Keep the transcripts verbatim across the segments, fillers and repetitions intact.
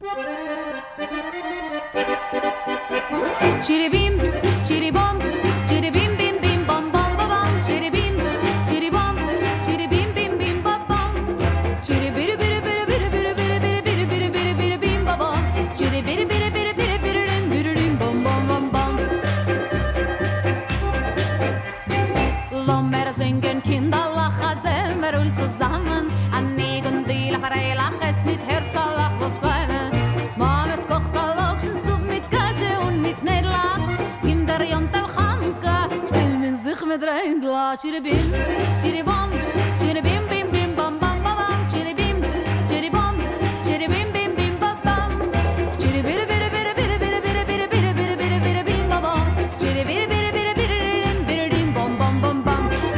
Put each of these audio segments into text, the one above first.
Chiribim, chiribom, chiribim bim bim bom bom bom bom, chiribim, chiribom, chiribim bim bim bom bom, chiribir bir bir bir bir bir bir bir bir bir bir bim bom bom, chiribir bir bir bir bir bir bir bir bom bom bom bom. Lommer singen Kinder lachen, wir uns zusammen, an negen die Lacherei lachen mit Herz lach was weinen. Mama kocht Lochsen Sup mit Kasche und mit Nedlach. Gim der Jont am Chanka, will min sich mit Reindla. Chiribim, chiribom, chiribim bim bim bam bam bam bam. Chiribim, chiribom, chiribim bim bim bam bam. Chiribir bir bir bir bir bir bir bir bir bir bir bim bam bam. Chiribir bir bir bir bir bir bam bam bam bam.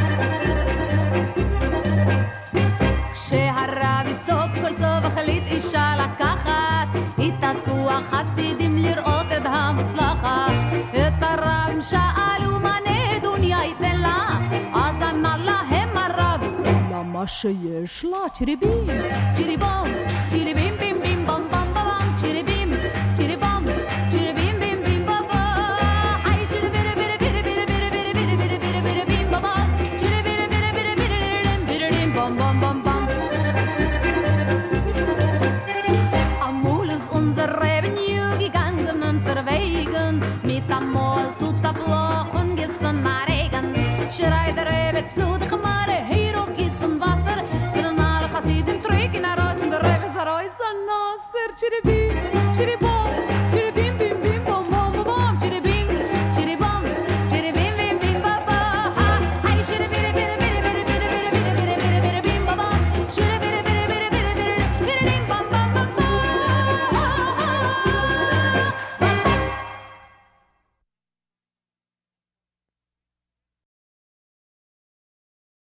כשהרב יסוף כל סוף החליט אישה לקחת, התאספו החסידים לראות את המוצלחת. את הרב שאלו מה נדוניה ייתן לה, אז ענה להם הרב, למה שיש לה? צ'יריבים, צ'יריבום, צ'יריבים בים בים בום בום בום, צ'יריבים, צ'יריבום, צ'יריבים בים בים בום בום. היי צ'יריביר ביר ביר ביר ביר ביר ביר ביר ביר ביר בים בום בום, צ'יריביר ביר ביר ביר ביר ביר בום bom bom bom. Amol ist unser Revenue gegangen unterwegen, mit Amol tut der Bloch und gissen nach Regen. Schreit der Rebe zu der Chamare, hier auf gissen Wasser, sind alle Chassidim trücken nach Reus und der Rebe ist der Reus an Nasser. Chiribi, chiribom,